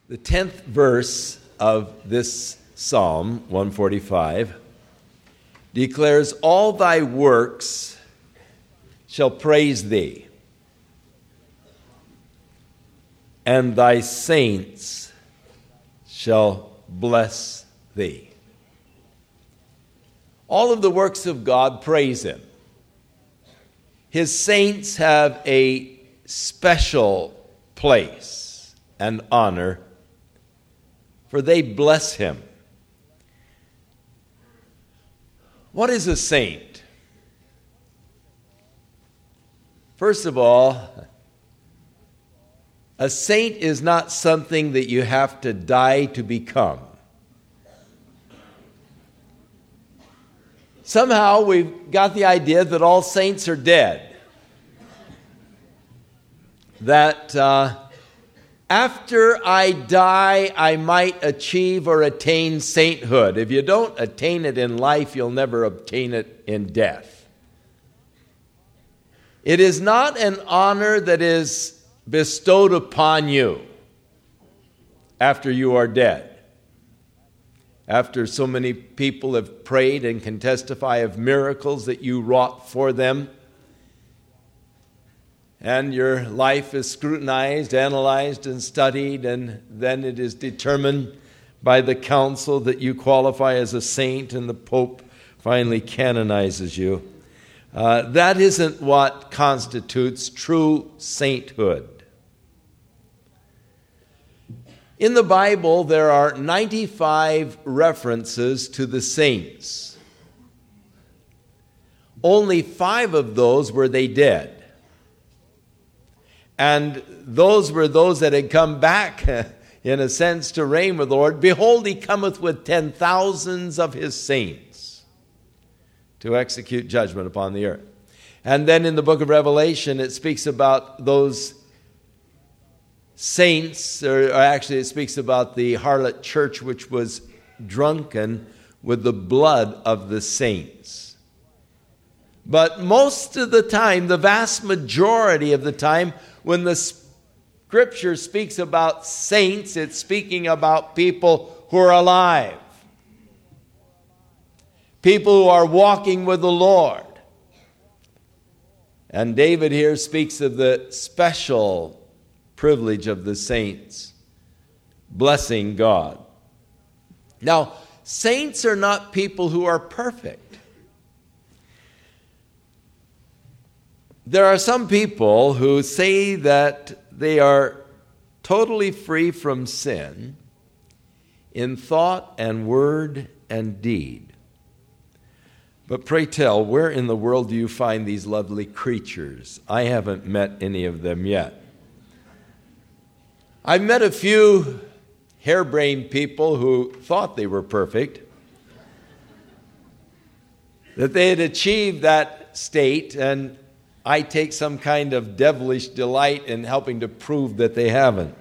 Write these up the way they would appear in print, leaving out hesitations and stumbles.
The 10th verse of this Psalm 145 declares, "All thy works shall praise thee, and thy saints shall bless thee." All of the works of God praise him. His saints have a special place and honor, for they bless him. What is a saint? First of all, a saint is not something that you have to die to become. Somehow we've got the idea that all saints are dead. That after I die, I might achieve or attain sainthood. If you don't attain it in life, you'll never obtain it in death. It is not an honor that is bestowed upon you after you are dead. After so many people have prayed and can testify of miracles that you wrought for them, and your life is scrutinized, analyzed, and studied, and then it is determined by the council that you qualify as a saint, and the Pope finally canonizes you. That isn't what constitutes true sainthood. In the Bible, there are 95 references to the saints. Only 5 of those were they dead. And those were those that had come back, in a sense, to reign with the Lord. Behold, he cometh with 10,000s of his saints to execute judgment upon the earth. And then in the book of Revelation, it speaks about those saints, or actually it speaks about the harlot church which was drunken with the blood of the saints. But most of the time, the vast majority of the time, when the Scripture speaks about saints, it's speaking about people who are alive. People who are walking with the Lord. And David here speaks of the special privilege of the saints blessing God. Now, saints are not people who are perfect. There are some people who say that they are totally free from sin in thought and word and deed. But pray tell, where in the world do you find these lovely creatures? I haven't met any of them yet. I've met a few harebrained people who thought they were perfect, that they had achieved that state, and I take some kind of devilish delight in helping to prove that they haven't.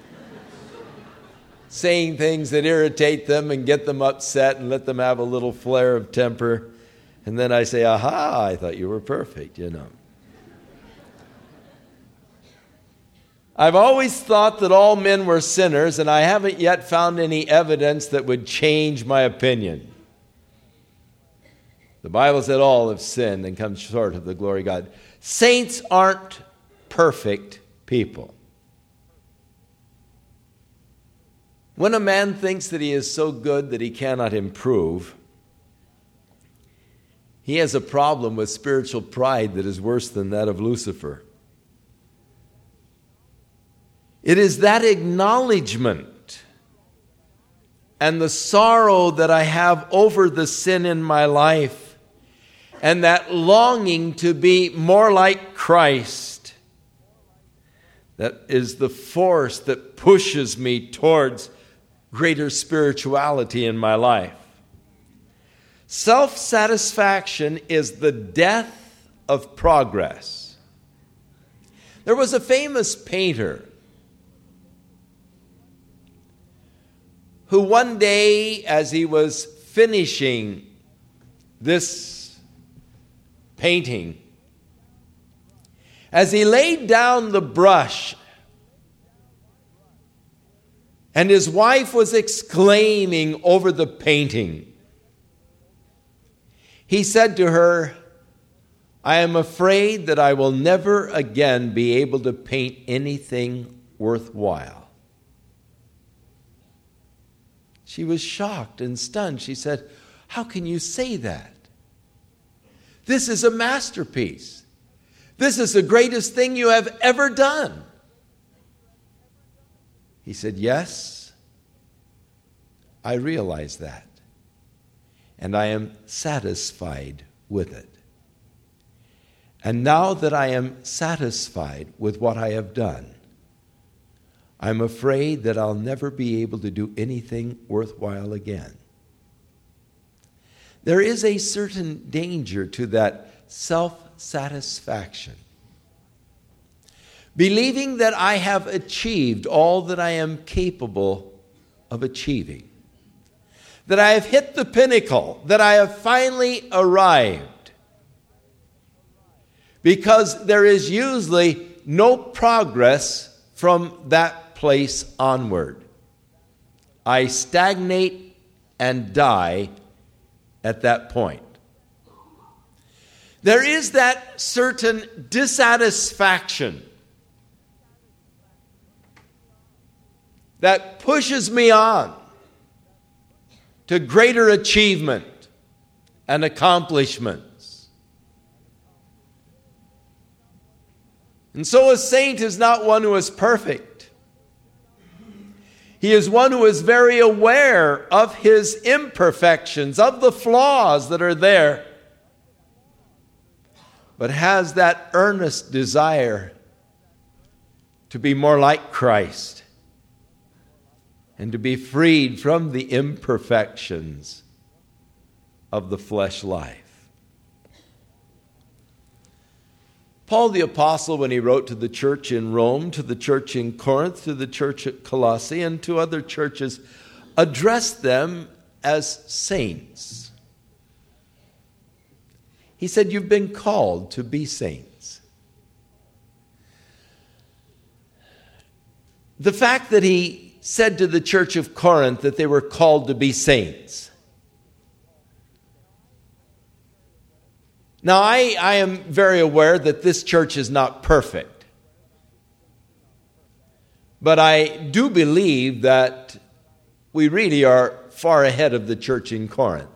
Saying things that irritate them and get them upset and let them have a little flare of temper. And then I say, aha, I thought you were perfect, you know. I've always thought that all men were sinners, and I haven't yet found any evidence that would change my opinion. The Bible said all have sinned and come short of the glory of God. Saints aren't perfect people. When a man thinks that he is so good that he cannot improve, he has a problem with spiritual pride that is worse than that of Lucifer. It is that acknowledgement and the sorrow that I have over the sin in my life and that longing to be more like Christ that is the force that pushes me towards greater spirituality in my life. Self-satisfaction is the death of progress. There was a famous painter who one day, as he was finishing this painting, as he laid down the brush, And his wife was exclaiming over the painting. He said to her, I am afraid that I will never again be able to paint anything worthwhile. She was shocked and stunned. She said, how can you say that? This is a masterpiece. This is the greatest thing you have ever done. He said, yes, I realize that, and I am satisfied with it. And now that I am satisfied with what I have done, I'm afraid that I'll never be able to do anything worthwhile again. There is a certain danger to that self-satisfaction. Believing that I have achieved all that I am capable of achieving. That I have hit the pinnacle, that I have finally arrived. Because there is usually no progress from that place onward. I stagnate and die at that point. There is that certain dissatisfaction that pushes me on to greater achievement and accomplishments. And so a saint is not one who is perfect. He is one who is very aware of his imperfections, of the flaws that are there, but has that earnest desire to be more like Christ and to be freed from the imperfections of the flesh life. Paul the Apostle, when he wrote to the church in Rome, to the church in Corinth, to the church at Colossae, and to other churches, addressed them as saints. He said, you've been called to be saints. The fact that he said to the church of Corinth that they were called to be saints. Now, I am very aware that this church is not perfect. But I do believe that we really are far ahead of the church in Corinth.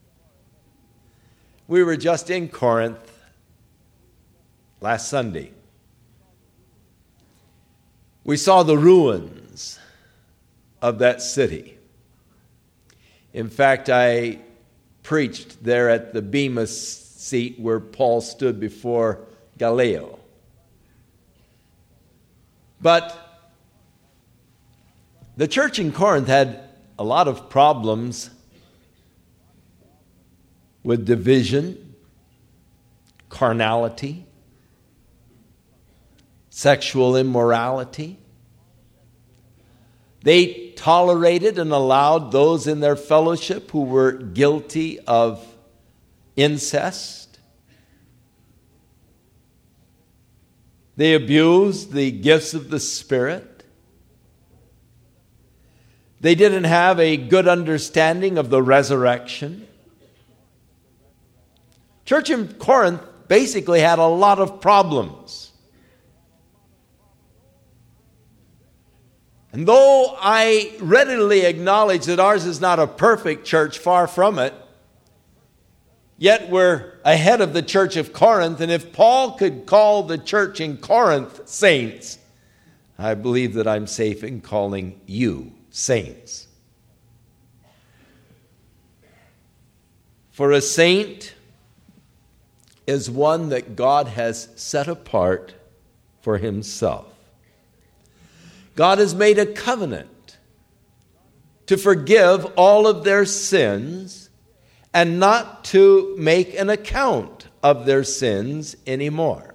We were just in Corinth last Sunday. We saw the ruins of that city. In fact, I preached there at the Bema seat where Paul stood before Gallio. But the church in Corinth had a lot of problems with division, carnality, sexual immorality. They tolerated and allowed those in their fellowship who were guilty of incest. They abused the gifts of the Spirit. They didn't have a good understanding of the resurrection. Church in Corinth basically had a lot of problems. And though I readily acknowledge that ours is not a perfect church, far from it, yet we're ahead of the church of Corinth. And if Paul could call the church in Corinth saints, I believe that I'm safe in calling you saints. For a saint is one that God has set apart for himself. God has made a covenant to forgive all of their sins and not to make an account of their sins anymore.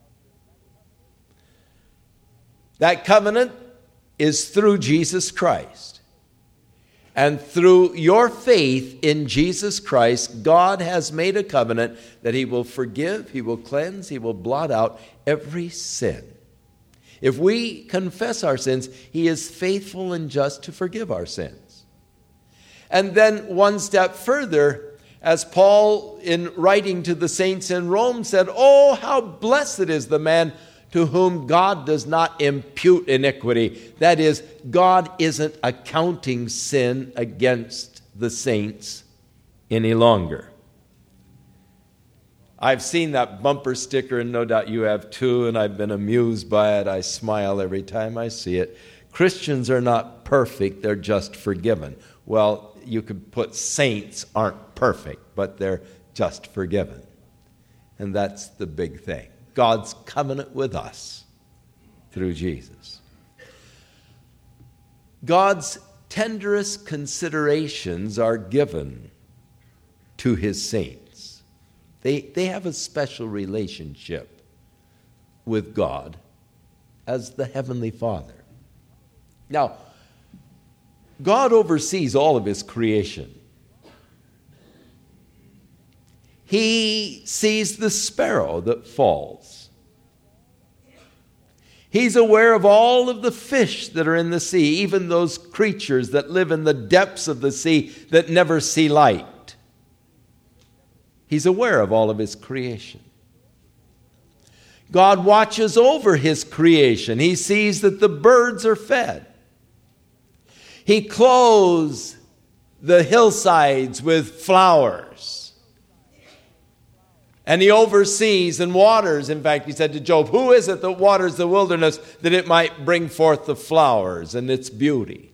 That covenant is through Jesus Christ. And through your faith in Jesus Christ, God has made a covenant that he will forgive, he will cleanse, he will blot out every sin. If we confess our sins, he is faithful and just to forgive our sins. And then one step further, as Paul, in writing to the saints in Rome, said, "Oh, how blessed is the man to whom God does not impute iniquity." That is, God isn't accounting sin against the saints any longer. I've seen that bumper sticker, and no doubt you have too, and I've been amused by it. I smile every time I see it. Christians are not perfect, they're just forgiven. Well, you could put saints aren't perfect, but they're just forgiven. And that's the big thing. God's covenant with us through Jesus. God's tenderest considerations are given to his saints. They have a special relationship with God as the Heavenly Father. Now, God oversees all of his creation. He sees the sparrow that falls. He's aware of all of the fish that are in the sea, even those creatures that live in the depths of the sea that never see light. He's aware of all of his creation. God watches over his creation. He sees that the birds are fed. He clothes the hillsides with flowers. And he oversees and waters. In fact, he said to Job, "Who is it that waters the wilderness that it might bring forth the flowers and its beauty?"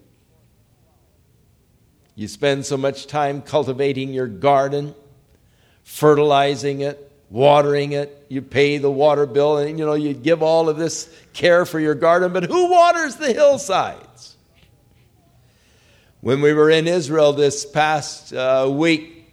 You spend so much time cultivating your garden, fertilizing it, watering it. You pay the water bill, and you give all of this care for your garden, but who waters the hillsides? When we were in Israel this past week,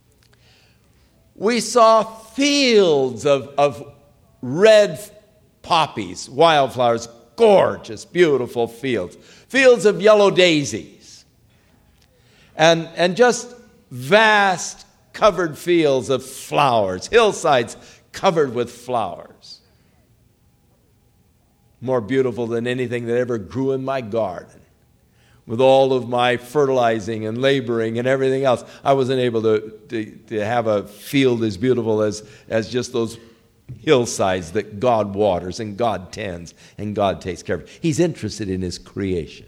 we saw fields of red poppies, wildflowers, gorgeous, beautiful fields. Fields of yellow daisies. And just vast covered fields of flowers, hillsides covered with flowers. More beautiful than anything that ever grew in my garden. With all of my fertilizing and laboring and everything else, I wasn't able to have a field as beautiful as just those hillsides that God waters and God tends and God takes care of. He's interested in his creation.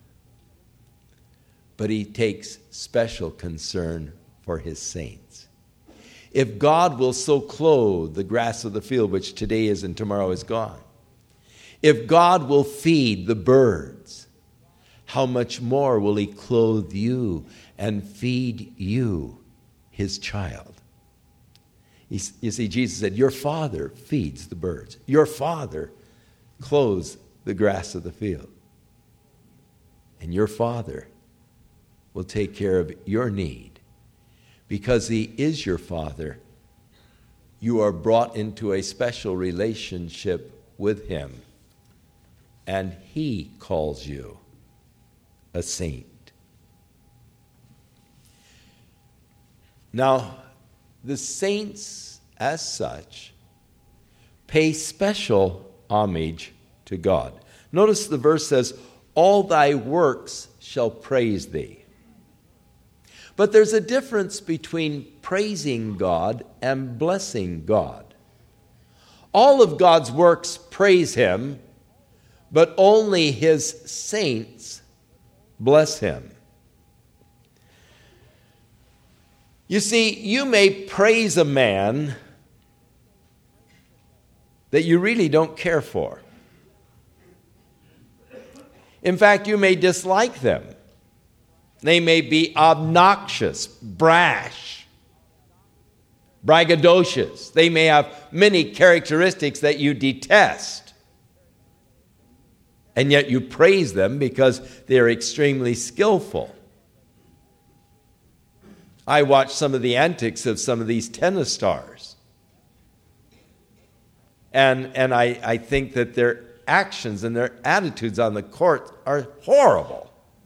But he takes special concern for his saints. If God will so clothe the grass of the field, which today is and tomorrow is gone, if God will feed the birds, how much more will he clothe you and feed you, his child? You see, Jesus said, "Your Father feeds the birds. Your Father clothes the grass of the field. And your Father will take care of your need. Because he is your Father, you are brought into a special relationship with him, and he calls you a saint." Now, the saints, as such, pay special homage to God. Notice the verse says, "All thy works shall praise thee." But there's a difference between praising God and blessing God. All of God's works praise him, but only his saints bless him. You see, you may praise a man that you really don't care for. In fact, you may dislike them. They may be obnoxious, brash, braggadocious. They may have many characteristics that you detest. And yet you praise them because they're extremely skillful. I watch some of the antics of some of these tennis stars. And I think that their actions and their attitudes on the court are horrible.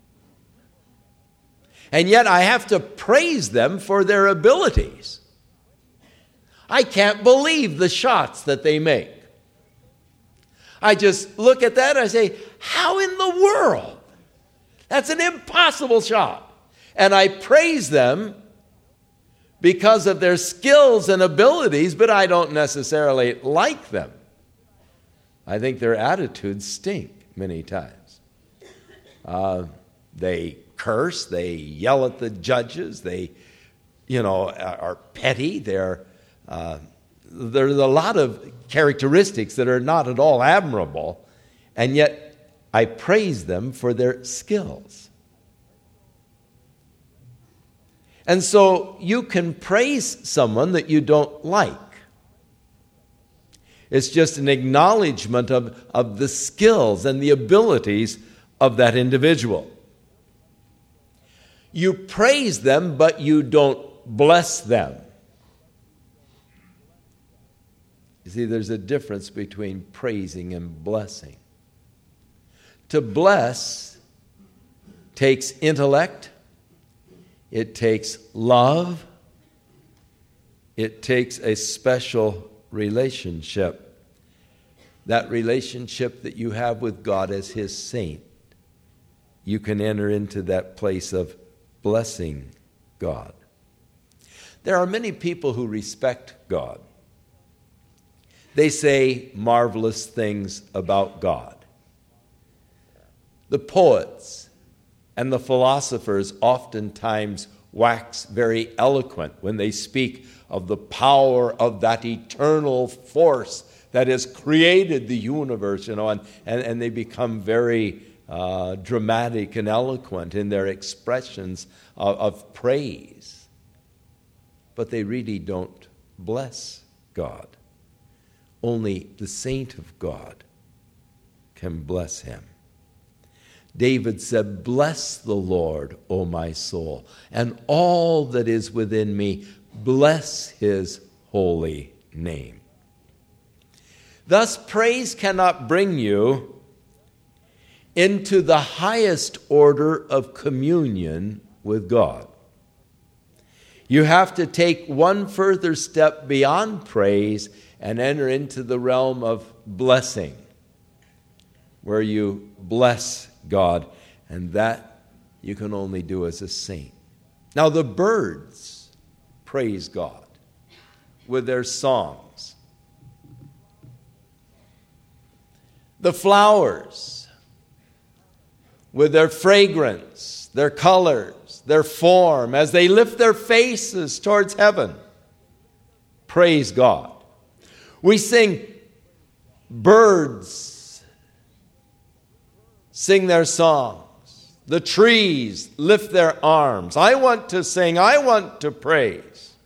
And yet I have to praise them for their abilities. I can't believe the shots that they make. I just look at that and I say, how in the world? That's an impossible shot. And I praise them because of their skills and abilities, but I don't necessarily like them. I think their attitudes stink many times. They curse, they yell at the judges, they, are petty. There's a lot of characteristics that are not at all admirable, and yet I praise them for their skills. And so you can praise someone that you don't like. It's just an acknowledgement of the skills and the abilities of that individual. You praise them, but you don't bless them. You see, there's a difference between praising and blessing. To bless takes intellect, it takes love, it takes a special relationship. That relationship that you have with God as His saint. You can enter into that place of blessing God. There are many people who respect God. They say marvelous things about God. The poets and the philosophers oftentimes wax very eloquent when they speak of the power of that eternal force that has created the universe, and they become very dramatic and eloquent in their expressions of praise. But they really don't bless God. Only the saint of God can bless Him. David said, "Bless the Lord, O my soul, and all that is within me, bless His holy name." Thus, praise cannot bring you into the highest order of communion with God. You have to take one further step beyond praise and enter into the realm of blessing, where you bless God, and that you can only do as a saint. Now, the birds praise God with their songs. The flowers, with their fragrance, their colors, their form, as they lift their faces towards heaven, praise God. We sing, birds sing their songs. The trees lift their arms. I want to sing, I want to praise.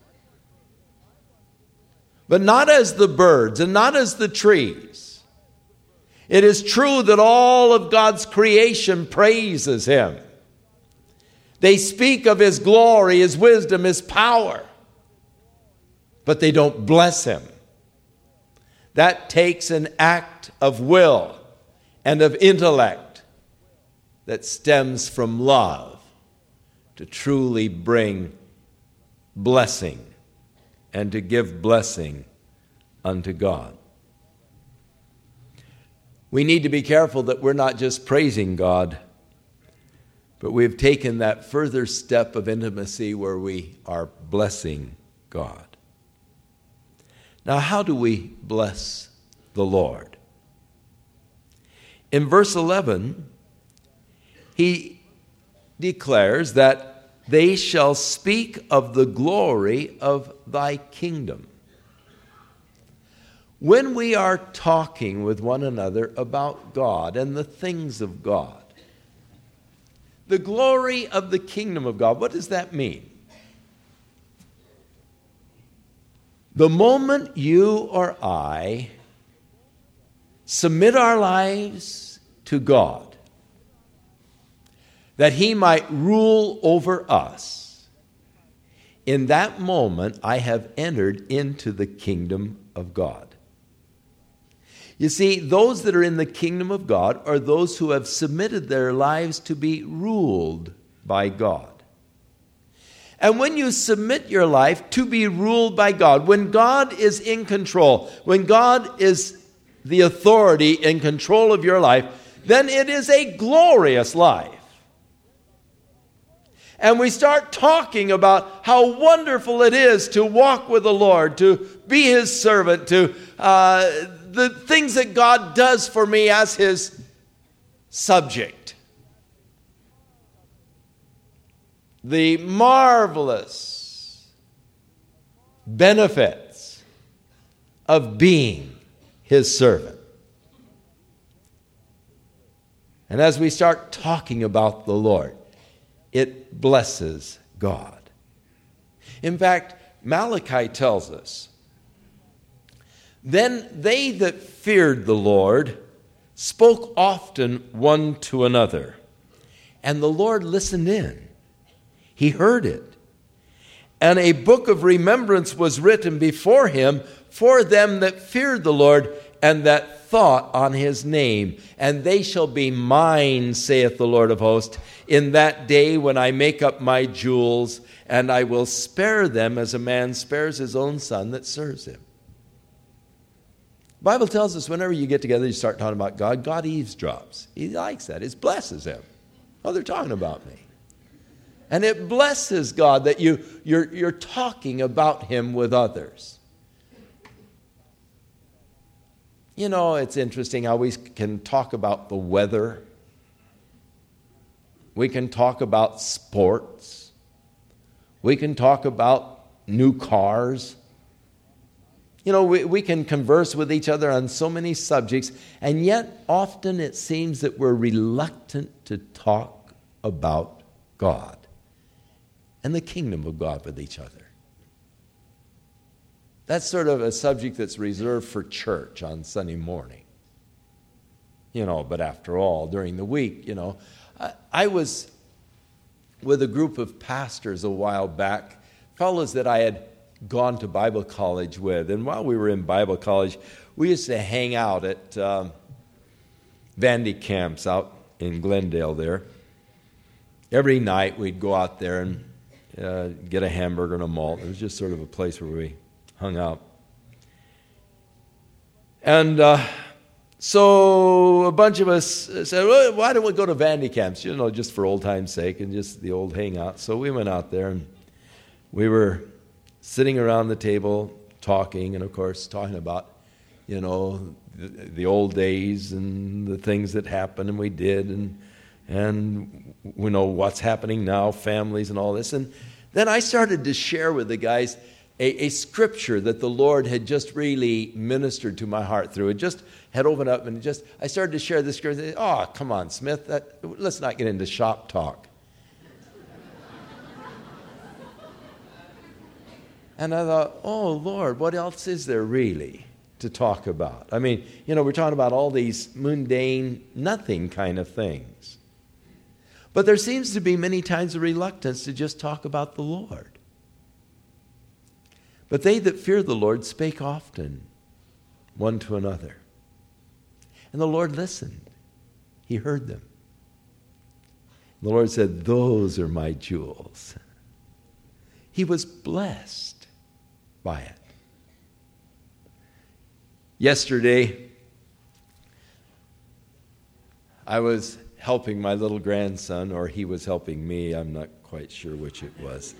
But not as the birds and not as the trees. It is true that all of God's creation praises Him. They speak of His glory, His wisdom, His power. But they don't bless Him. That takes an act of will and of intellect that stems from love to truly bring blessing and to give blessing unto God. We need to be careful that we're not just praising God, but we've taken that further step of intimacy where we are blessing God. Now, how do we bless the Lord? In verse 11, he declares that they shall speak of the glory of thy kingdom. When we are talking with one another about God and the things of God, the glory of the kingdom of God, what does that mean? The moment you or I submit our lives to God, that He might rule over us, in that moment I have entered into the kingdom of God. You see, those that are in the kingdom of God are those who have submitted their lives to be ruled by God. And when you submit your life to be ruled by God, when God is in control, when God is the authority and control of your life, then it is a glorious life. And we start talking about how wonderful it is to walk with the Lord, to be His servant, to the things that God does for me as His subject. The marvelous benefits of being His servant. And as we start talking about the Lord, it blesses God. In fact, Malachi tells us, "Then they that feared the Lord spoke often one to another, and the Lord listened in. He heard it. And a book of remembrance was written before Him for them that feared the Lord and that thought on His name. And they shall be mine, saith the Lord of hosts, in that day when I make up my jewels, and I will spare them as a man spares his own son that serves him." The Bible tells us whenever you get together, you start talking about God, God eavesdrops. He likes that. It blesses Him. Oh, they're talking about me. And it blesses God that you're talking about Him with others. You know, it's interesting how we can talk about the weather. We can talk about sports. We can talk about new cars. You know, we can converse with each other on so many subjects, and yet often it seems that we're reluctant to talk about God and the kingdom of God with each other. That's sort of a subject that's reserved for church on Sunday morning. You know, but after all, during the week, you know, I was with a group of pastors a while back, fellows that I had gone to Bible college with. And while we were in Bible college, we used to hang out at Vandy Camps out in Glendale there. Every night we'd go out there and get a hamburger and a malt. It was just sort of a place where we hung out. And so a bunch of us said, well, why don't we go to Vandy Camps? You know, just for old time's sake and just the old hangout. So we went out there and we were sitting around the table talking, and of course talking about, you know, the old days and the things that happened and we did, and we know what's happening now, families and all this. And then I started to share with the guys a scripture that the Lord had just really ministered to my heart through. It just had opened up, and I started to share this scripture. Oh, come on, Smith, let's not get into shop talk. And I thought, oh, Lord, what else is there really to talk about? I mean, you know, we're talking about all these mundane, nothing kind of things. But there seems to be many times a reluctance to just talk about the Lord. But they that fear the Lord spake often one to another. And the Lord listened. He heard them. The Lord said, those are my jewels. He was blessed by it. Yesterday, I was helping my little grandson, or he was helping me. I'm not quite sure which it was.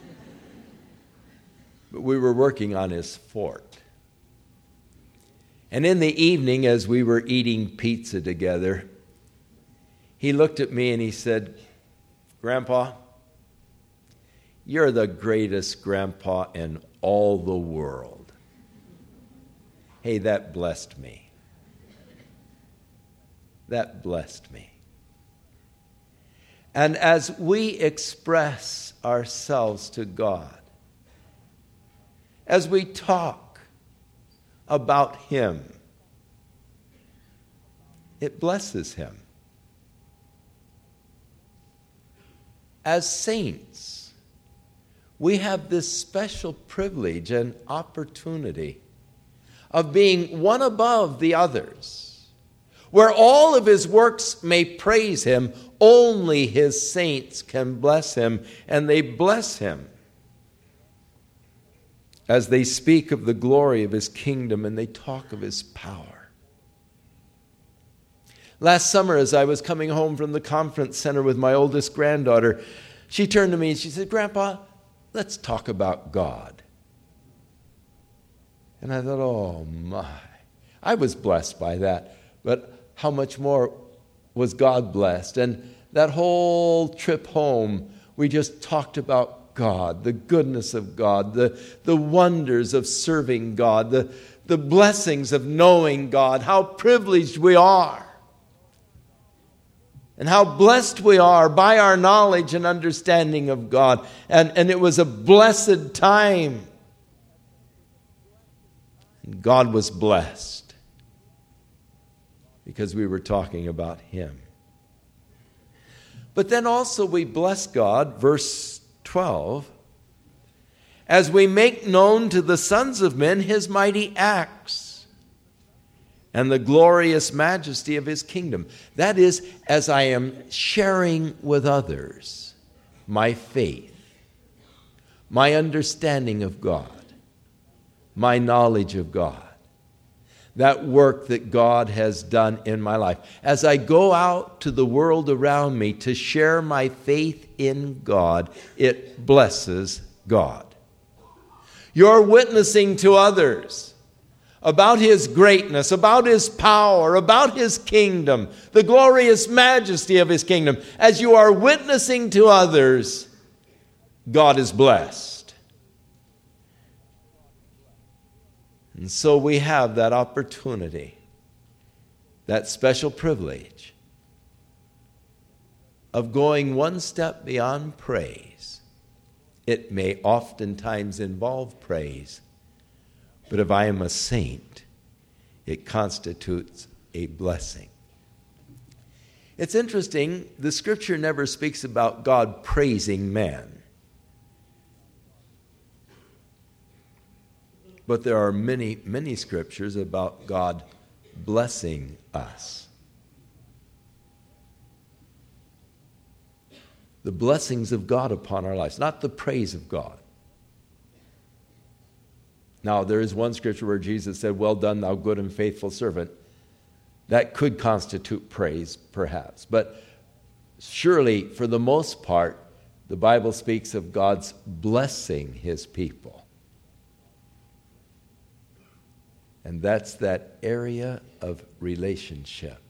But we were working on his fort. And in the evening, as we were eating pizza together, he looked at me and he said, Grandpa, you're the greatest grandpa in all the world. Hey, that blessed me. That blessed me. And as we express ourselves to God, as we talk about Him, it blesses Him. As saints, we have this special privilege and opportunity of being one above the others. Where all of His works may praise Him, only His saints can bless Him, and they bless Him as they speak of the glory of His kingdom and they talk of His power. Last summer, as I was coming home from the conference center with my oldest granddaughter, she turned to me and she said, "Grandpa, let's talk about God." And I thought, oh my. I was blessed by that, but how much more was God blessed? And that whole trip home, we just talked about God, the goodness of God, the wonders of serving God, the blessings of knowing God, how privileged we are, and how blessed we are by our knowledge and understanding of God. And it was a blessed time. And God was blessed because we were talking about Him. But then also we bless God, verse 12, as we make known to the sons of men His mighty acts and the glorious majesty of His kingdom. That is, as I am sharing with others my faith, my understanding of God, my knowledge of God, that work that God has done in my life. As I go out to the world around me to share my faith in God, it blesses God. You're witnessing to others about His greatness, about His power, about His kingdom, the glorious majesty of His kingdom. As you are witnessing to others, God is blessed. And so we have that opportunity, that special privilege of going one step beyond praise. It may oftentimes involve praise, but if I am a saint, it constitutes a blessing. It's interesting, the Scripture never speaks about God praising man. But there are many, many scriptures about God blessing us. The blessings of God upon our lives, not the praise of God. Now, there is one scripture where Jesus said, "Well done, thou good and faithful servant." That could constitute praise, perhaps. But surely, for the most part, the Bible speaks of God's blessing His people. And that's that area of relationship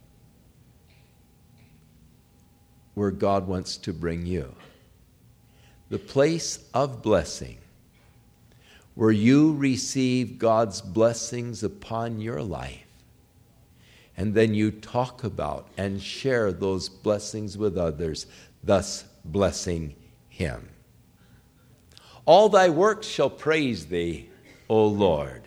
where God wants to bring you. The place of blessing where you receive God's blessings upon your life. And then you talk about and share those blessings with others, thus blessing Him. All thy works shall praise thee, O Lord.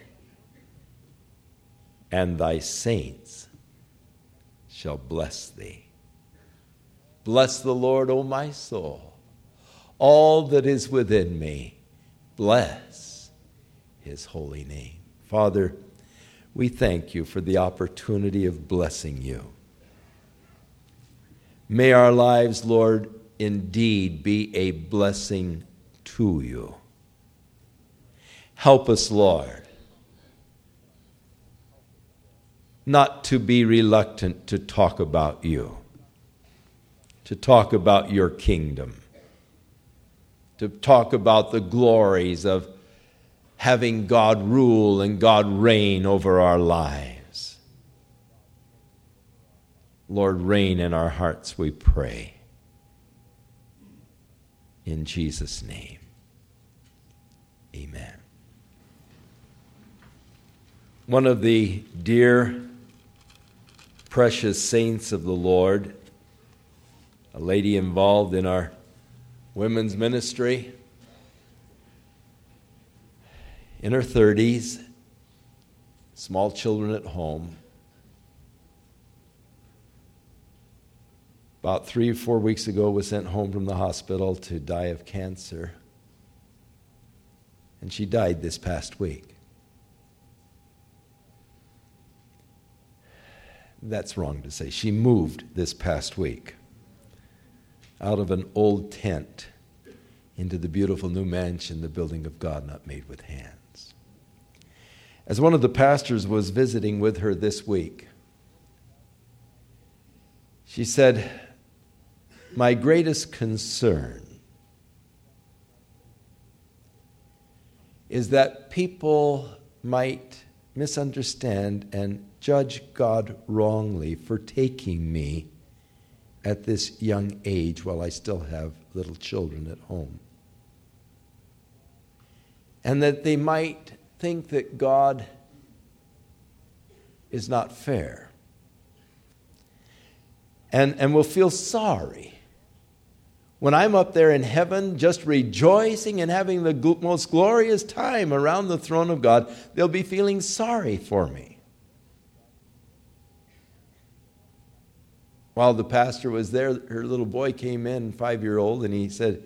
And thy saints shall bless thee. Bless the Lord, O my soul. All that is within me, bless His holy name. Father, we thank You for the opportunity of blessing You. May our lives, Lord, indeed be a blessing to You. Help us, Lord, not to be reluctant to talk about You, to talk about Your kingdom, to talk about the glories of having God rule and God reign over our lives. Lord, reign in our hearts, we pray. In Jesus' name, amen. One of the dear, precious saints of the Lord, a lady involved in our women's ministry, in her 30s, small children at home. About 3 or 4 weeks ago, was sent home from the hospital to die of cancer. And she died this past week. That's wrong to say. She moved this past week out of an old tent into the beautiful new mansion, the building of God not made with hands. As one of the pastors was visiting with her this week, She said, my greatest concern is that people might misunderstand and judge God wrongly for taking me at this young age while I still have little children at home. And that they might think that God is not fair. And will feel sorry when I'm up there in heaven just rejoicing and having the most glorious time around the throne of God. They'll be feeling sorry for me. While the pastor was there, her little boy came in, 5-year-old, and he said,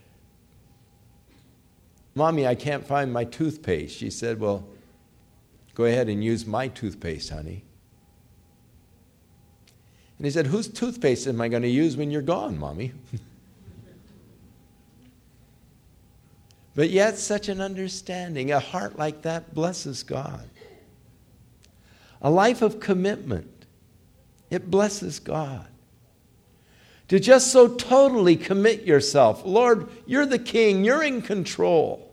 Mommy, I can't find my toothpaste. She said, well, go ahead and use my toothpaste, honey. And he said, whose toothpaste am I going to use when you're gone, Mommy? But yet such an understanding, a heart like that blesses God. A life of commitment, it blesses God. To just so totally commit yourself. Lord, you're the king, you're in control.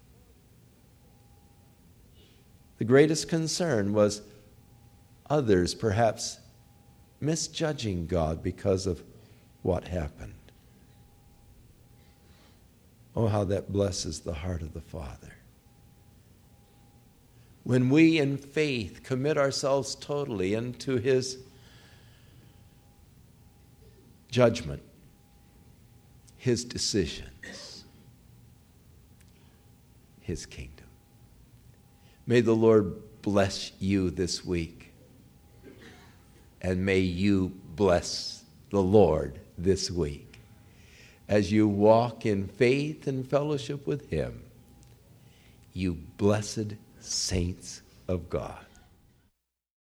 The greatest concern was others perhaps misjudging God because of what happened. Oh, how that blesses the heart of the Father. When we in faith commit ourselves totally into His judgment, His decisions, His kingdom. May the Lord bless you this week. And may you bless the Lord this week as you walk in faith and fellowship with Him, you blessed saints of God.